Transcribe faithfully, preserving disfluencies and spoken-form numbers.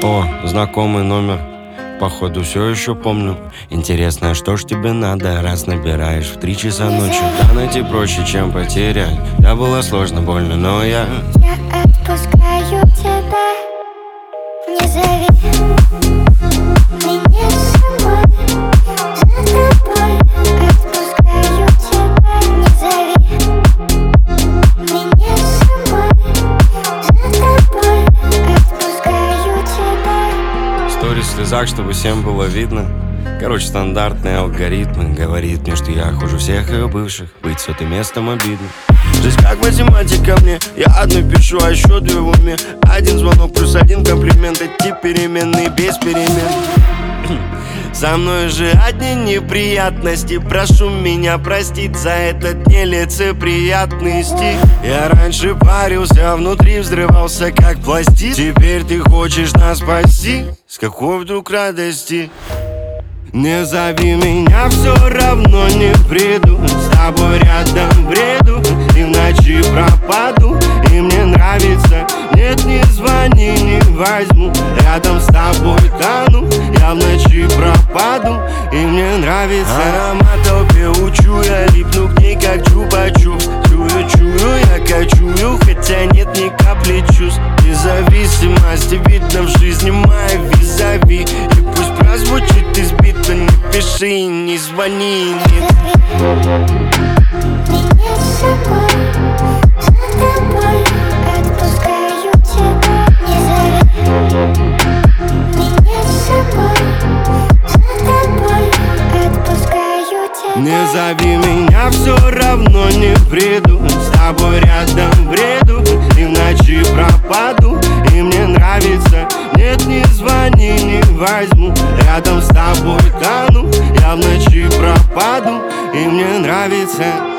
О, знакомый номер, походу все еще помню. Интересно, что ж тебе надо, раз набираешь в три часа ночи? Да найти проще, чем потерять. Да, было сложно, больно, но я Я отпускаю тебя. Не зови меня с собой, за тобой. Отпускаю тебя. Не зови меня с собой, за тобой. Отпускаю тебя. сторис в слезах, чтобы всем было видно. Короче, стандартные алгоритмы. Говорит мне, что я хуже всех ее бывших. Быть сотым местом обидно. Жизнь как математика мне. Я одну пишу, а еще две в уме. Один звонок плюс один комплимент. Эти переменные без перемен. Со мной же одни неприятности. Прошу меня простить за этот нелицеприятный стих. Я раньше парился, внутри взрывался как пластик. Теперь ты хочешь нас спасти? С какой вдруг радости? Не зови меня, все равно не приду. С тобой рядом бреду и в ночи пропаду. И мне нравится, нет, не звони, не возьму. Рядом с тобой тану, я в ночи пропаду. И мне нравится аромат пеучу. Я липну к ней как чупа-чупс. Чую, чую, я качую, хотя нет ни капли чувств. Независимость видно в жизни моей визави. И пусть прозвучит избито, не пиши и не звони. Нет. Меня с собой, за тобой. Отпускаю тебя. Не зови меня с собой, за тобой. Отпускаю тебя. Не зови меня, все равно не приду. С тобой рядом бреду и в ночи пропаду. И мне нравится, нет, не звони, не возьму. Рядом с тобой тану, я в ночи пропаду. И мне нравится.